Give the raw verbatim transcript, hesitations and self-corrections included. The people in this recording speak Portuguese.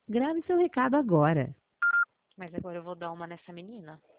Grave seu recado agora. Mas agora eu vou dar uma nessa menina.